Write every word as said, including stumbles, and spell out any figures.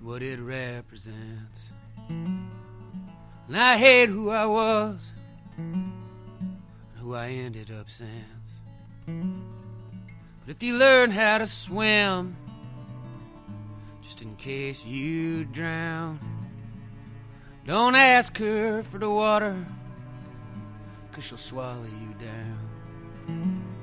what it represents. And I hate who I was and who I ended up since. But if you learn how to swim, just in case you drown, don't ask her for the water, 'cause she'll swallow you down.